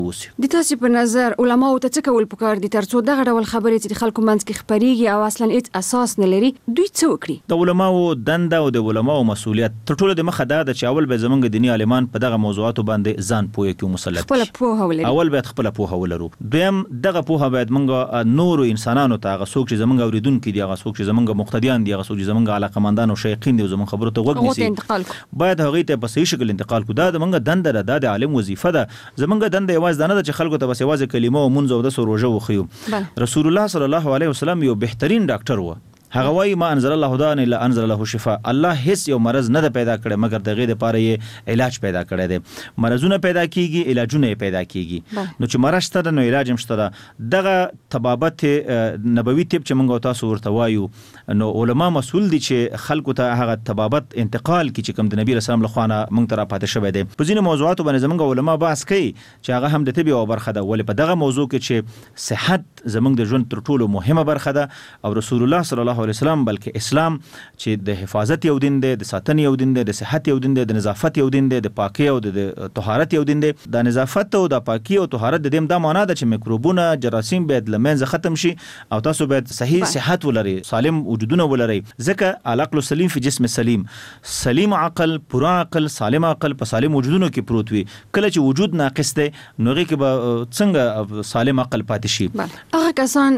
د تاسو په نظر علماو ته څه کول پکار دي ترڅو دغه ډول خبرې چې د خلکو منځ کې خپريږي او اصلا هیڅ اساس نه لري دوی څه وکړي؟ د علماو دنده او د علماو مسؤلیت تر ټولو د مخه دا ده چې اول به زمونږ دینی عالمان په دغه موضوعاتو باندې ځان پوهه کې مسلط خپل پوهه ولري. اول باید خپل پوهه ولرو. دویم دغه پوهه باید موږ نور انسانانو ته هغه څوک چې زمونږ اوریدونکو دي، هغه څوک چې زمونږ مقتدیان دي، هغه څوک چې زمونږ علاقمندان او شیخین دي زمونږ خبرو ته غوږ نیسي، باید هغه ته په صحیح شکل انتقال کو. دا د موږ دنده ده، دا د عالم وظیفه ده. زمونږ دنده یوازې نه ده چې خلکو ته بس یوازې کلمه او منځ او د سروجه وخیو. رسول الله صلی الله علیه وسلم یو بهترین ډاکټر و. هغه وایي ما انزل الله داء الا انزل له شفاء. الله هیڅ یو مرض نه پیدا کړي مګر دغه لپاره یې علاج پیدا کړی دی. مرزونه پیدا کیږي، علاجونه پیدا کیږي. نو چې مرض شته نو علاج هم شته. دغه طبابت نبوي طب چې موږ تاسو ورته وایو، نو علما مسؤل دي چې خلکو ته هغه طبابت انتقال کی چې کوم د نبی رسول الله خوانه موږ ته را پاتې شوی دی. په ځینو موضوعاتو باندې زموږ علما بحث کوي چې هغه هم د طب یو برخه ده، ولې په دغه موضوع کې چې صحت زموږ د ژوند تر ټولو مهمه برخه ده. او رسول الله صلی الله علیه وسلم بلکې اسلام چې د حفاظت یو دین دی، د ساتنې یو دین دی، د صحت یو دین دی، د نظافت یو دین دی، د پاکي او د طهارت یو دین دی. د نظافت او د پاکي او طهارت د دې دا معنا ده چې میکروبونه، جراثیم باید لمنځه ختم شي او تاسو باید صحیح صحت ولري، سالم وجودونه ولري. ځکه العقل سلیم فی جسم سلیم، سلیم عقل، پورا عقل، سالم عقل په سالم وجودونو کې پروت وي. کله چې وجود ناقص دی نو هغه کې به څنګه سالم عقل پاتې شي؟ هغه کسان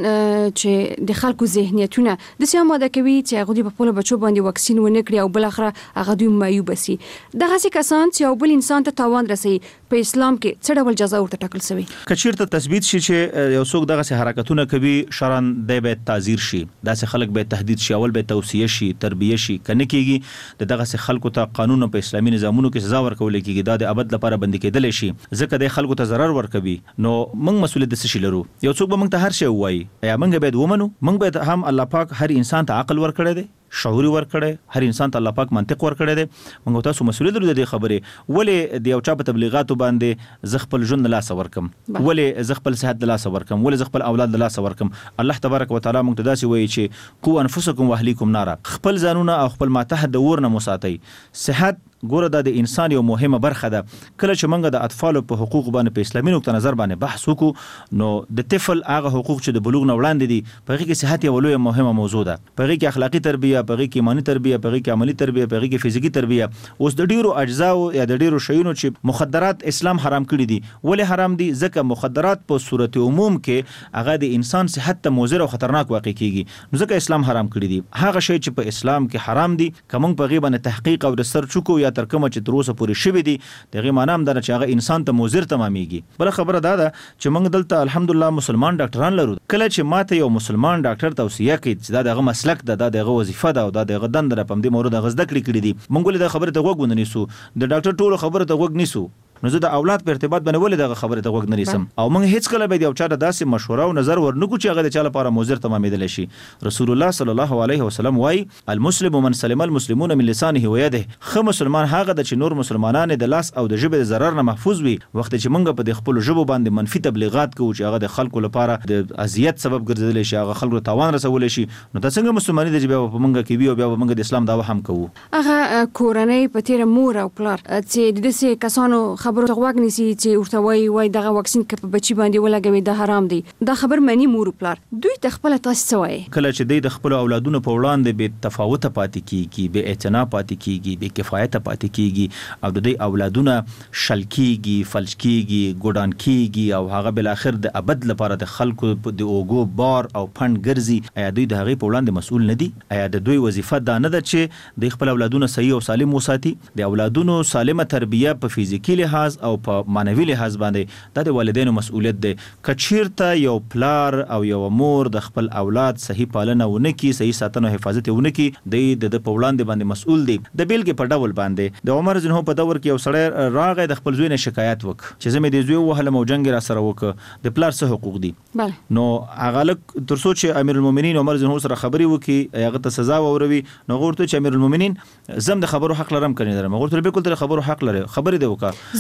چې د خلکو ذهنیتونه د سیامه کوي چې هغه د خپل بچو باندې واکسین ونه کړي او بل اخره هغه دوی معیوب شي، دغه څه کسان چې یو بل انسان ته تاوان رسي په اسلام کې څه ډول جزا ورته ټاکل شوی؟ کچیرته تثبیت شي چې یو څوک دغه حرکتونه کوي شرعاً د به تعزیر شي، داسې خلک به تهدید شي، اول به توصیه شي، تربیه شي، کنه کیږي دغه خلکو ته قانون په اسلامي نظامونو کې سزا ورکول کیږي، دا د ابد لپاره بندي کېدل شي ځکه د خلکو ته ضرر ورکوي. نو موږ مسؤلیت د څه لرو؟ یو څوک به موږ ته هر شی وایي، یا موږ باید ومنو؟ موږ باید هم الله پاک هر انسان ته عقل ورکړی دی، شعوري ورکړی، هر انسان ته الله پاک منطق ورکړی دی. موږ تاسو مسؤلیت لرو د دې خبرې. ولې د یو چا په تبلیغاتو باندې ز خپل ژوند لاس ورکم، ولې ز خپل صحت لاس ورکم، ولې ز خپل اولاد لاس ورکم؟ الله تبارک وتعالى موږ ته داسې وایي چې قوا انفسکم واهلیکم نارا، خپل ځانونه او خپل ماتحت د اور نه مساتئ. صحت ګوره دا د انسان یو مهمه برخه ده. کله چې موږ د اطفالو په حقوق باندې په اسلامي نقطه نظر باندې بحث وکړو نو د طفل هغه حقوق چې د بلوغ نه وړاندې دي په هغه کې صحت یو لویه مهمه موضوع ده. په هغه کې اخلاقی تربیه، په هغه کې ایمانی تربیه، په هغه کې عملی تربیه، په هغه کې فزیکی تربیه. اوس د ډیرو اجزاو یا د ډیرو شیونو چې مخدرات اسلام حرام کړی دي. ولې حرام دي؟ ځکه مخدرات په صورت عموم کې هغه د انسان صحت ته مضر او خطرناک واقع کیږي، نو ځکه اسلام حرام کړی دي. هغه شی چې په اسلام کې حرام دي کوم په غیبه نه تحقیق او ریسرچ کو یا تر کومه چې تر پورې شوی دي دغه معنا هم دا چې هغه انسان ته مضر تمامېږي. بل خبره دا ده چې موږ دلته الحمدلله مسلمان ډاکټران لرو. کله چې ماته یو مسلمان ډاکټر توصیه کوي چې دا دغه مسلک ده، دا دغه وظیفه ده او دا دغه دنده په دې مورد غزده کړی دي، موږ له خبره ته غوږ ونیسو، د ډاکټر ټولو خبره ته غوږ نیسو. نو زه د اولاد په ارتباط باندې ولې دغه خبره ته غوږ نه نیسم؟ او موږ هیڅ کله به یو چا ته داسې مشوره او نظر ورنکو چې هغه د چا لپاره مضر تمامېدلی شي. رسول الله صلی الله علیه وسلم وایي المسلم من سلم المسلمون من لسانه و یده. ښه مسلمان هغه د چې نور مسلمانان د لاس او د ژبې د ضرر نه محفوظ وي. وخت چې موږ په د خپل ژبو باندې منفي تبلیغات کوو چې هغه د خلکو لپاره د اذیت سبب ګرځېدلی شي، هغه خلکو ته تاوان رسولی شي، نو دا څنګه مسلمانۍ ده چې بیا په موږ کې وي او بیا موږ د اسلام دعوه هم کوو؟ هغه کورنۍ په تیره مور او پلار چې د داسې کسانو خبرو ته غوږ نیسي چې ورته وای دغه واکسین که په بچی باندې ولګوي دا حرام دی، دا خبر معنی مور پلار دوی ته خپل تاسو څه وایي؟ کله چې دوی د خپل اولادونو په وړاندې بې تفاوته پاتې کیږي، بې اعتنا پاتې کیږي، بې کفایته پاتې کیږي او د دوی اولادونه شل کیږي، فلج کیږي، ګډان کیږي او هغه بل اخر د ابد لپاره د خلکو د اوګو بار او پند ګرځي، آیا دوی د هغې په وړاندې مسؤل نه دي؟ آیا د دوی وظیفه دا نه ده چې د خپل اولادونه صحیح او سالم وساتي؟ د اولادونو سالمه تربیه په فزیکی لحاظ او په معنوي لحاظ باندې دا د والدینو مسؤلیت دی. کچیرته یو پلار او یو مور د خپل اولاد صحیح پالنه ونه کی، صحیح ساتنه او حفاظت ونه کی، د په وړاندې باندې مسؤل دی. د بیلګې په ډول باندې د عمر رضی الله په دور کې یو سړی راغی د خپل زوی نه شکایت وک چې زه مې د زوی وهلم او جنګ را سره وک، د پلار څه حقوق دي؟ نو هغه لک تر څو چې امیر المؤمنین عمر رضی الله سره خبرې وکي هغه ته سزا وروي، نو ورته چې امیر المؤمنین زم د خبرو حق لرم کني درم، ورته بالکل تر خبرو حق لري، خبرې دی وکړه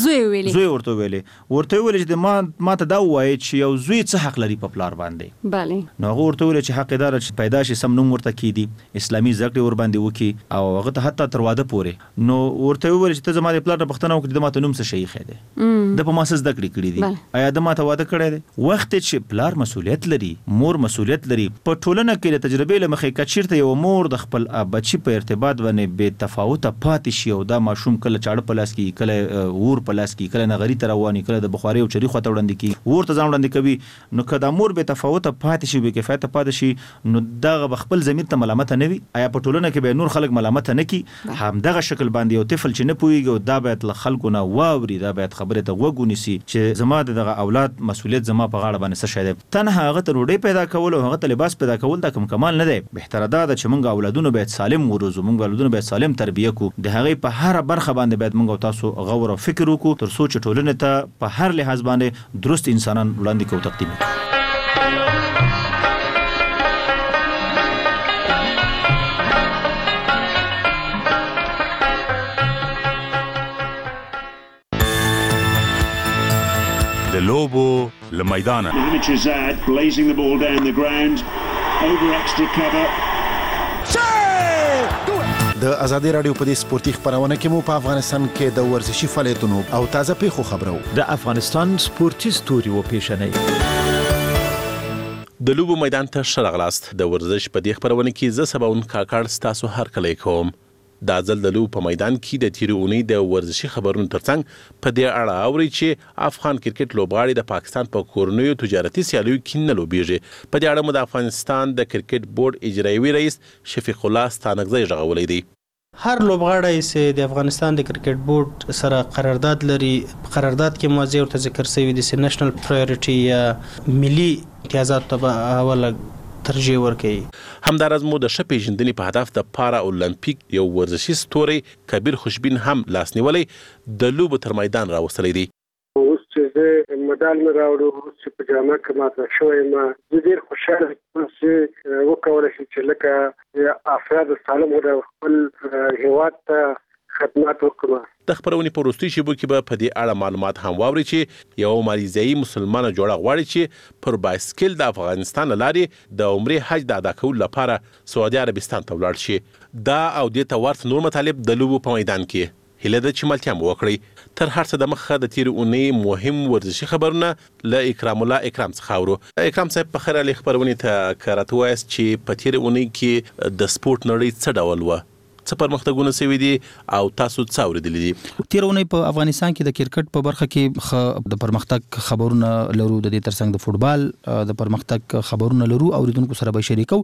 زوی ورته ویلې چې ما ته دا وایي چې یو زوی څه حق لري په پلار باندې. بله نو هغه ورته ویل چې حق دار چې پیدا شي سم نوم ورته کیدی اسلامي زګړې ور باندې وکي او هغه ته حتی تر واده پورې. نو ورته ویل چې ته زما د پلار نه پښتنه وکړې د ماته نوم څه شي خېده د په ماسه زده کړې دي آیا د ماته واده کړی دی. وخت چې پلار مسؤلیت لري مور مسؤلیت لري په ټولنه کې د تجربې لمخې کچیرته یو مور د خپل بچی په ارتباط باندې بے تفاوت پاتې شي او دا ماشوم کله چاړه پلاس کی کله ور پلاس کی کله نغری تر رواني کله د بخاري او چری خو ته وړاندې کی ورته ځان وړاندې کوي نو کدا مور بے تفاوت پاتې شي بے کفایت پاتې شي نو دا خپل ضمیر ته ملامت نه وي. آیا په ټولنه کې به نور خلک ملامت نه کی هم دغه شکل باندې یو طفل چې نه پويږي دا باید له خلکو نه واوري دا باید خبره ته وګونیسي چې زما دغه اولاد مسؤلیت زما په غاړه باندې څه شه ده تنها هغه ته روډي پیدا کول او هغه ته لباس پیدا کول دا کوم کمال نه دی. بهتره ده چې موږ اولادونه باید سالم وروزو موږ اولادونه باید سالم تربیه کو د هغه په هر برخه باندې باید موږ تاسو غور او فکر وکړو تر څو چې ټولنه ته په هر لحاظ باندې درست انسانان وړاندې کوو تقدیم وکړو. د لوبو له میدانه Hamid blazing the ball down the ground over extra cover. د ازادي رادیو په دې سپورتي خبرونه کې مو په افغانستان کې د ورزشي فعالیتونو او تازه پیښو خبرو د افغانستان سپورتي ستوري و پیښنې د لوبو میدان ته شرغلاست د ورزش په دې خبرونه کې ز سباون کاکړ ستاسو هر کله کوم دا ځل د لوبو په میدان کې د تیرې اونۍ د ورزشي خبرونو ترڅنګ په دې اړه اوري چې افغان کرکټ لوبغاړي د پاکستان په کورنیو تجارتي سیالیو کې نه لوبېږي. په دې اړه مو د افغانستان د کرکټ بورډ اجرایوي رئیس شفیق الله ستانکزی غوړولې دی. هر لوبغاړی چې د افغانستان د کرکټ بورډ سره قرارداد لري قرارداد کې موضوع ورته ذکر شوی دی چې نېشنل پرایورټي یا ملي امتیازات ته اوله ترجیح ورکوي. همدارز مو د ښه پیژندنې په هدف د پارا اولمپیک یو ورزشي ستوری کبیر خوشبین هم لاس نیولې د لوبو تر میدان راوستلی دی. اوس چې زه مډال مې راوړو اوس چې په جامه کې ماته شوی ما زه ډېر خوشحاله یم چې وکولی شي چې لکه افراد سالم د خپل هېواد ته خدمات وکړو. د خبرونې په وروستي شیبو کې به په دې اړه معلومات هم واوري چې یو مالیزیایي مسلمانه جوړه غواړي چې پر بایسکل د افغانستان له لارې د عمرې حج د ادا کولو لپاره سعودي عربستان ته ولاړ شي. دا او دې ته ورته نور مطالب د لوبو په میدان کې هیله ده چې ملتیا مو وکړئ. تر هر څه د مخه د تیرې اونۍ مهم ورزشي خبرونه له اکرام الله اکرام څخه اورو. اکرام صاحب په خیر علي خبرونې ته راته وایاست چې په تیرې اونۍ کې د سپورت نړۍ څه ډول وه څه پرمختګونه شوي دي او تاسو څه اورېدلي دي؟ تیرونه په افغانستان کې د کرکټ په برخه کې د پرمختګ خبرونه لرو د دې ترڅنګ د فوټبال د پرمختګ خبرونه لرو اوریدونکو سره به شریکو.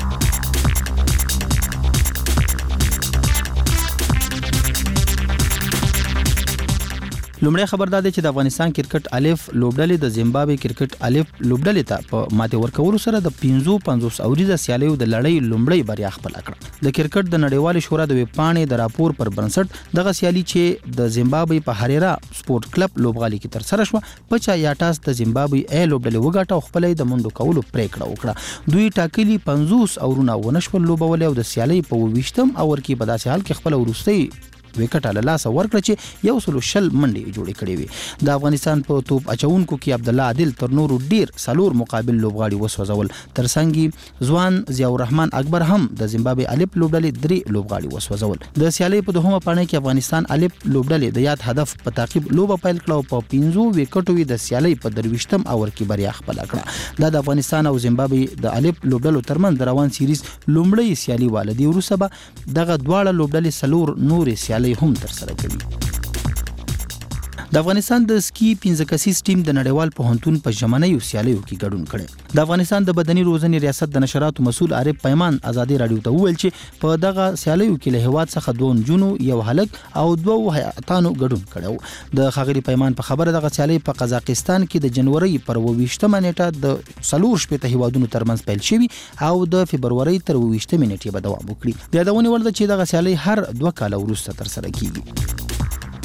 لومړی خبر دا دی چې د افغانستان کرکټ الف لوبډلې د زیمبابوې کرکټ الف لوبډلې ته په ماته ورکولو سره د 55 اوریزه سیالیو د لړۍ لومړی بریا خپل کړه. د کرکټ د نړیوال شورا د ویبپاڼې د راپور پر بنسټ دغه سیالي چې د زیمبابوې په هریرا سپورت کلب لوبغالي کې تر سره شو په چا یاټاس د زیمبابوې ای لوبډلې وګاټه او خپلې د منډو کولو پریکړه وکړه. دوی ټاکلي 50 اورونه ونشول لوبول او د سیالي په 20م اور کې په داسې حال کې خپل ورستۍ وکټ له لاس ورکړه چې یو سلو شل منډي جوړې کړې وي. د افغانستان په توپ اچونکو کې عبد الله عادل تر نورو ډیر سالور مقابل لوبغاړي وسوځول. ترڅنګ ځوان ضیاء الرحمن اکبر هم د زیمبابوې الف لوبډلې 3 لوبغاړي وسوځول. د سیالي په دوهمه پاڼه کې افغانستان الف لوبډلې د یاد هدف په تعقیب لوبه پیل کړه او په 15 وکټو د سیالي په 23م اور کې بریا خپل کړه. د افغانستان او زیمبابوې د الف لوبډلو ترمن د روان سیریز لومړی سیالي والدي وروسته دغه دواړه لوبډلې سلور نورې سیالي هم تر سره کوي. د افغانستان د سکی 15 کسیز ټیم د نړیوال پوهنتون په ژمنیو سیالیو کې ګډون کړي. د افغانستان د بدني روزنې ریاست د نشراتو مسؤل عارف پیمان ازادي رادیو ته وویل چې په دغه سیالیو کې له هیواد څخه 2 جنونو یو هلک او 2 هیاتانو ګډون کړي. د خغری پیمان په خبره دغه سیالي په قزاقستان کې د جنوري پر 28مه نیټه د سلور شپته هیوادونو ترمنځ پیل شوی او د فبرवरी تر 28مه نیټې به دوام وکړي. د یادونې ول چې دغه سیالي هر 2 کال وروسته تر سره کیږي.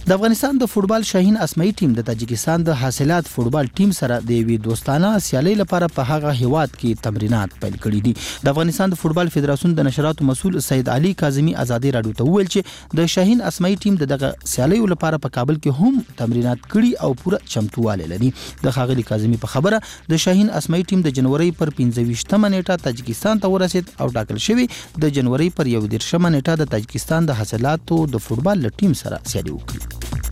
د افغانستان د فوټبال شاهین اسماعي ټیم د تاجکستان د حاصلات فوټبال ټیم سره د وی دوستانه سیالي لپاره په هغه هیواد کې تمرینات پیل کړي دي. د افغانستان د فوټبال فدراسیون د نشراتو مسؤل سید علي کاظمی آزادي رادیو ته وویل چې د شاهین اسماعي ټیم دغه سیالي لپاره په کابل کې هم تمرینات کړي او پوره چمتواله لري. د خاغلی کاظمی په خبره د شاهین اسماعي ټیم د جنوري پر 15مه نیټه تاجکستان ته ورسید او ټاکل شوی د جنوري پر 11مه نیټه د تاجکستان د حاصلاتو د فوټبال ټیم سره سیالي وکړي.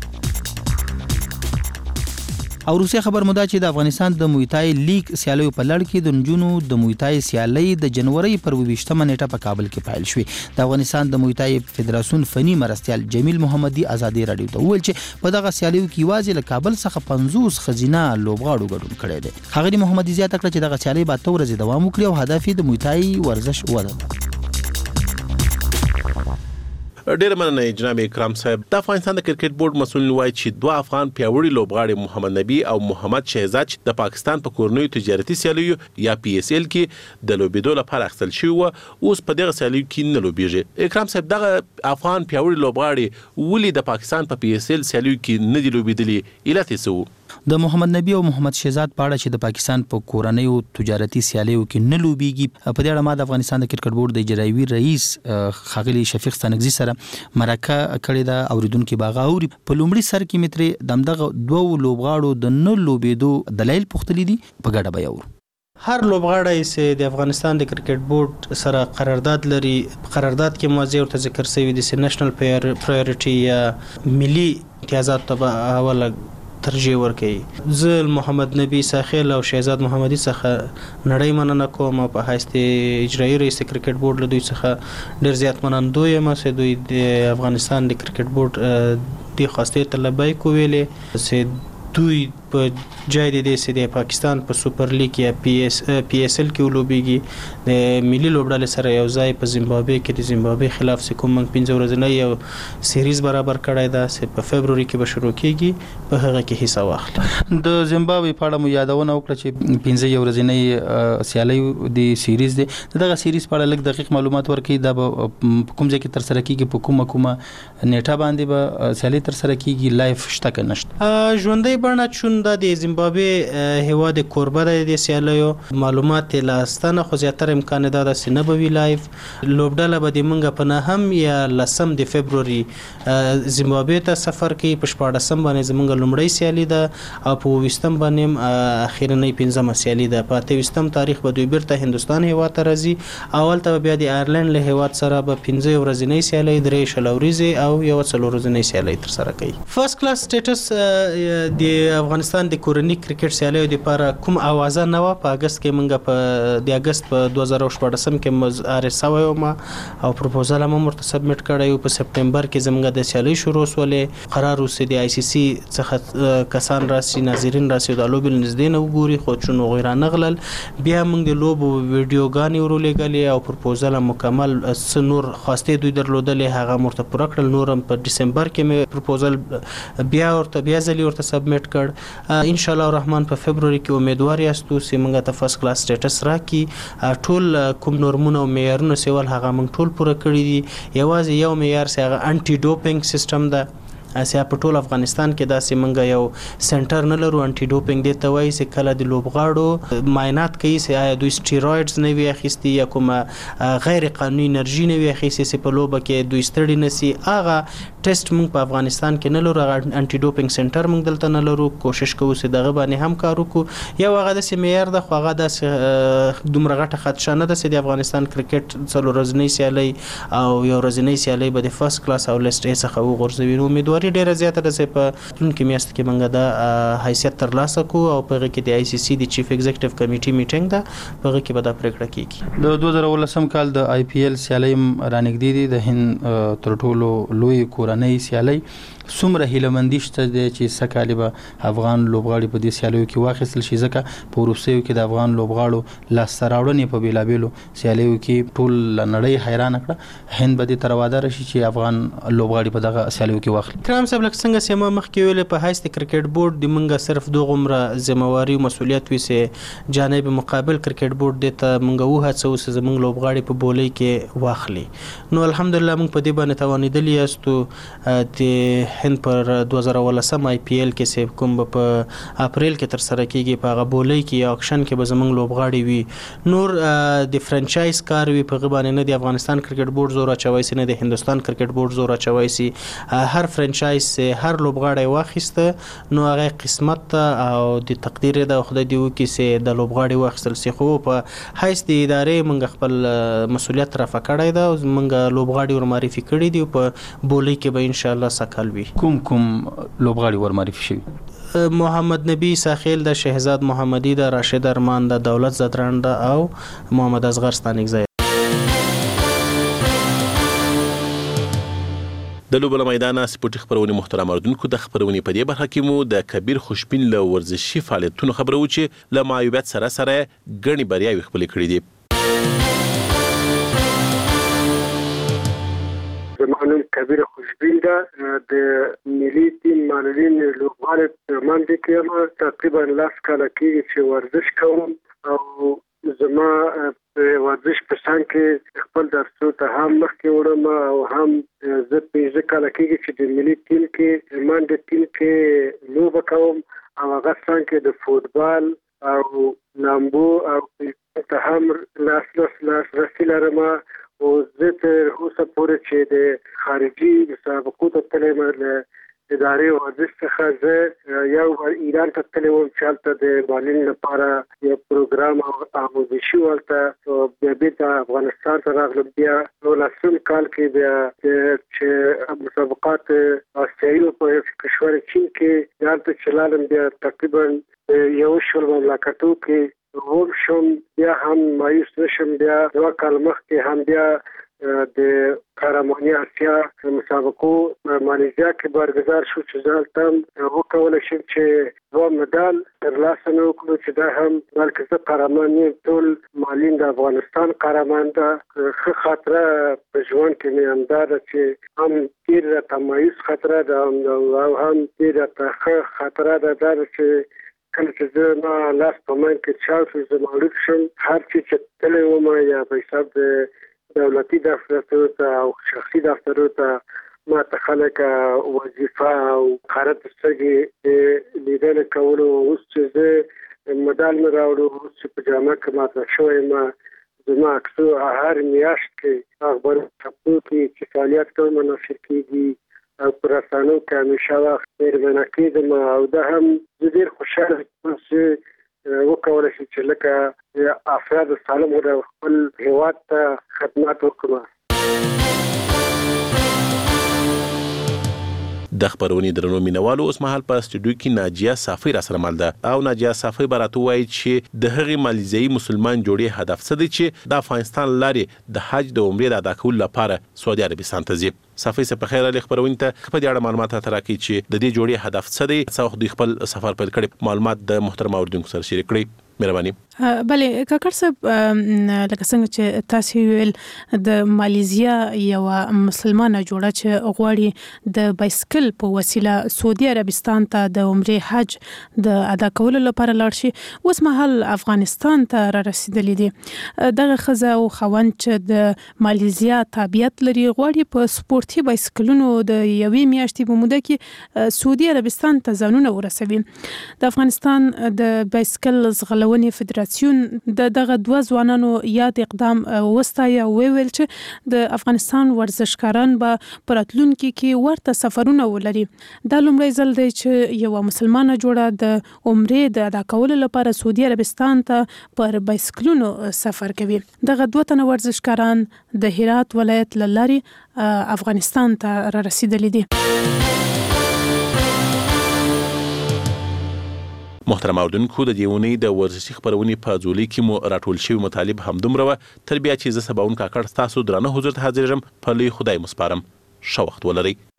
او روسي خبر مدا چې د افغانستان د مویتای لیگ سیالي په لړ کې د نجونو د مویتای سیالي د جنوري پر 20مه نیټه په کابل کې پیل شوې. د افغانستان د مویتای فدراسیون فني مرستيال جمیل محمدي آزادي رادیو ته وویل چې په دغه سیالیو کې واځي له کابل څخه 50 خزینه لوبغاړو ګډون کړي دي. خغری محمدي زیاته کړ چې دغه سیالي به تور ورځې دوام وکړي او هدف یې د مویتای ورزش وده. ډیر مننه جناب اکرام صاحب. د افغانستان د کرکټ بورډ مسؤل وایي چې دوه افغان پیاوړي لوبغاړي محمد نبی او محمد شهزاد د پاکستان په کورنیو تجارتي سیالیو یا پی اس ال کې د لوبېدو لپاره اخیستل شوي وو، اوس په دغه سیالیو کې نه لوبېږي. اکرام صاحب، دغه افغان پیاوړي لوبغاړي ولې د پاکستان په پی اس ال سیالیو کې نه دي لوبېدلي؟ علت یې څه و؟ د محمد نبی او محمد شهزاد په اړه چې د پاکستان په کورنیو تجارتي سیالیو کې نه لوبېږي، په دې اړه ما د افغانستان د کرکټ بورډ د اجرایي رئیس خاغلی شفیق ستانکزي سره مرکه کړې ده. اوریدونکو باغ اوري په لومړي سر کې متر دمدغه دوه لوبغاړو د نه لوبېدو دلایل پوښتلي دي، په ګډه به یور. هر لوبغاړی چې د افغانستان د کرکټ بورډ سره قرارداد لري، قرارداد کې موضوع ورته ذکر شوی د نېشنل پرایورټي یا ملي امتیازات ته اول ترجیح ورکړي. زه محمد نبی ساخیل او شهزاد محمدي څخه نړۍ مننه کوم او په حیث اجرایي رئیس کرکټ بورډ له دوی څخه ډیر زیات منندوی یم چې دوی د افغانستان د کرکټ بورډ د خواسته طلبای کویلې چې دوی په جای د دې چې د پاکستان په سوپر لیګ یا پی اس ال کې ولوبېږي د ملي لوبډلې سره یو ځای په زیمبابوې کې د زیمبابوې خلاف چې کوم 15 ورځې یو سیریز برابر کړی دا چې په فبروري کې به شروع کیږي، په هغه کې حصہ واخلي. د زیمبابوې په اړه مو یادونه وکړه چې 15 ورځې سیالي د سیریز دی. دغه سیریز په اړه لږ دقیق معلومات ورکړي. دا کوم ځای کې تر سره کیږي، په کومه نیټه باندې به سیالي تر سره کیږي، لایف شته که نشته؟ ژوندۍ بڼه چون د زیمبابوې هیواد کوربه د سیالیو معلومات لاستانه خو زیاتره امکان ده چې نه به وی لایف. لوبډله به د منګه په نهم یا 10 د فبروري زیمبابوې ته سفر کوي، په 14 باندې زمونږ لومړی سیالي ده او په 20 باندې اخیرنۍ 15مه سیالي ده. په 23 تاریخ به دوی بیرته هندستان هیواد ته راځي. اول ته بیا د آیرلند له هیواد سره به 15 ورځې سیالي، 3 شلوريزه او یو 4 ورځې سیالي تر سره کوي. فرست کلاس سټیټس د افغانستان د کورنی کرکټ سیالیو لپاره کوم اوازه نه و. په اگست کې موږ په د اگست په 2014 کې مزار سوي ما او پروپوزال هم ورته سبمیټ کړی. په سپټمبر کې زموږ د سیالي شروع سولې قرار وسه د آی سی سی څخه کسان راسي، ناظرین راسي، د لوبل نږدې نه وګوري خو چونو غیر نغلل. بیا موږ د لوب ویډیوګانی ورولېګلې او پروپوزال مکمل نور خواسته دوی درلودلې، هغه مرته پوره کړل. نورم په دسمبر کې مې پروپوزال بیا ځلی ورته سبمیټ کړ. ان شاء الله الرحمن په فبروري کې امیدوار یاستو چې موږ ته فرست کلاس سټیټس راکړي. ټول کوم نورمونه او معیارونه سیول هغه موږ ټول پوره کړی دي. یوازې یو معیار چې هغه انټي ډوپینګ سیستم ده. اسیا په ټول افغانستان کې داسې منګه یو سنټر نه لرو. انټي ډوپینګ دی ته وایي چې کله د لوبغاړو معاینات کوي چې آیا دوی سټیرویډز نه وي اخیستي یا کوم غیر قانوني انرژي نه وي اخیستي چې په لوبه کې دوی ستړي نسی. هغه ټیسټ موږ په افغانستان کې نه لرو. انټي ډوپینګ سنټر موږ دلته نه لرو. کوشش کوو چې دغه باندې هم کار وکړو. یو هغه د معیار د خو هغه د دومره غټه خدشه نه ده چې د افغانستان کرکټ څلور ورځنۍ سیالي او یو ورځنۍ سیالي به د فرست کلاس او لیست ای څخه وغورځوي. امیدوار ډیره زیاته ده چې په تونکې میاشت کې موږ د حیثیت ترلاسه کوو او په هغه کې د آی سی سی د چیف ایگزیکټیو کمیټي میټینګ ده، په هغه کې به دا پریکړه کیږي. د 2019 کال د آی پی ایل سیالي رانګدي دي. د هند تر ټولو لوی کورنۍ سیالي څومره هیلمندي شته چې سکهالی به افغان لوبغاړي په دې سیالیو کې واخیستل شي، ځکه په وروستیو کې د افغان لوبغاړو لاسته راوړنې په بیلابیلو سیالیو کې ټول نړۍ حیران کړه. هند به دې تر وادار شي چې افغان لوبغاړي په دغه سیالیو کې واخلي. کرام صاحب لکه څنګه چې ما مخکې ویل په حیث د کرکټ بورډ د منګه صرف دوه عمره ذمہواری او مسولیت وي چې جانب مقابل کرکټ بورډ د ته منګه وه څو چې زمنګ لوبغاړي په بولۍ کې واخلي. نو الحمدلله موږ په دې باندې توانیدلی یاستو. د هند پر 2018 IPL کې کوم په اپریل کې تر سره کیږي په هغه بولۍ کې یا اکشن کې به زمونږ لوبغاړي وي. نور د فرانچایز کار وي په غبانې نه د افغانستان کرکټ بورډ زور اچوي سي نه د هندستان کرکټ بورډ زور اچوي سي. هر فرانچایز هر لوبغاړی واخیسته نو هغه قسمت او د تقدیر د خدای دی وکي سي د لوبغاړي واخیستل سي خو په حیث د ادارې موږ خپل مسولیت رافع کړی دا موږ لوبغاړي ور معرفي کړی دی په بولۍ کې به ان شاء الله سکل وي. کوم لوبغاړي ور معرفي شوی؟ محمد نبی ساخیل د شهزاد محمدي د راشد ارمان د دولت زدران او محمد اصغر ستانکزی. د لوبو له میدانه سپورتي خبرونه محترم اوریدونکو د خبرونې په دې برخه کې مو د کبیر خوشبین له ورزشي فعالیتونو خبرو چې له معیوبیت سره غني بریاوي خپل کړې دي. زمانم کبیر خوشبین ده د ملي ټیم معلولین لوبغاړي په منځ کې تقریبا 10 کاله کېږي چې ورزش کوم او زما ورزش په څنګه کې خپل درسو ته هم مخکې وړم او هم زه 15 کاله کېږي چې د ملي ټیم کې منډه ټیم کې لوبه کوم او هغه څنګه د فوتبال او لامبو او ته هم لاس رسي لرم او زه تر اوسه پورې چې د خارجي مسابقو ته تللی له ادارې ورزش څخه زه یو ایران ته تللی وم چې هلته د بالین لپاره یو پروګرام آموزشي هلته بیا بیرته افغانستان ته راغلم. بیا 19 کال کې بیا چې مسابقات آسیایي په کشور چین کې هلته چې لاړم بیا تقریبا یو شل مملکتو کې روم شم بیا هم مایوس نشم. بیا 2 کال مخکې هم بیا د قهرماني اسیا مسابقو مالیزیا کې برگزار شو چې زه هلته وکولی شم چې 2 مډال ترلاسه نه وکړو چې دا هم بلکې زه قهرمان یم ټول مالین د افغانستان قهرمان ده. ښه خاطره په ژوند کې مې همدا ده چې هم ډېر راته مایوس خاطره ده او هم ډېر راته ښه خاطره ده دا چې کله چې زه ما لاس په من کې چاو شو زه معلوم شم هر څه چې تللی وم یا په حساب د دولتي دفترونو ته او شخصي دفترونو ته ما ته خلک وظیفه او قرارت سترګې لیدنه کولو. اوس چې زه مډال مې راوړو اوس چې په جامه کې ماته شوی یم زما عکسو هر میاشت کې اخبارو چاپو کې چې فعالیت کوم نشر کېږي او پر رسانو کې همیشه وخت مېرمنه کېدم او دا هم زه ډېر خوشحاله یم چې وکولی شي چې لکه افراد سالم د خپل هېواد ته خدمات وکړم. د خبرونې درنو مینوالو اوس مهال په استودیو کې ناجیه صافی را سره مل ده او ناجیه صافی براته وایي چې د هغې مالیزیایي مسلمان جوړې هدف څه دی چې د افغانستان لارې د حج د عمرې د ادا کولو لپاره سعودي عربستان ته ځي. صافی صاحب په خیر علي خبرونې ته په دې اړه معلومات راکړي چې د دې جوړې هدف څه دی څو دوی خپل سفر پیل کړي معلومات د محترم اوریدونکو سره شریک کړئ. مهرباني. بله کاکړ صاحب لکه څنګه چې تاسو ویل د مالیزیا یو مسلمانه جوړه چې غواړي د بایسکل په وسیله سعودي عربستان ته د عمرې حج د ادا کولو لپاره لاړ شي اوس مهال افغانستان ته را رسیدلې دي. دغه ښځه او خاوند چې د مالیزیا تابعیت لري غواړي په سپورتي بایسکلونو د یوې میاشتې په موده کې سعودي عربستان ته ځانونه ورسوي. د افغانستان د بایسکل ځغلونې فدراسیون دغه 2 ځوانانو یاد اقدام وستایه او ویل چې د افغانستان ورزشکاران به په راتلونکي کې ورته سفرونه ولري. دا لومړی ځل دی چې یو مسلمانه جوړه د عمرې د ادا کولو لپاره سعودي عربستان ته پر بایسکلونو سفر کوي. دغه 2 تنه ورزشکاران د هرات ولایت له لارې افغانستان ته را رسیدلي دي. محترم اوریدونکو د دې ونې د ورزشي خبرونې په ځولۍ کې مو راټول شوی مطالب همدومره وه. تر بیا چې زه سباون کاکړ تاسو درانه حضور ته حاضر یم په لوی خدای مسپارم. ښه وخت ولرئ.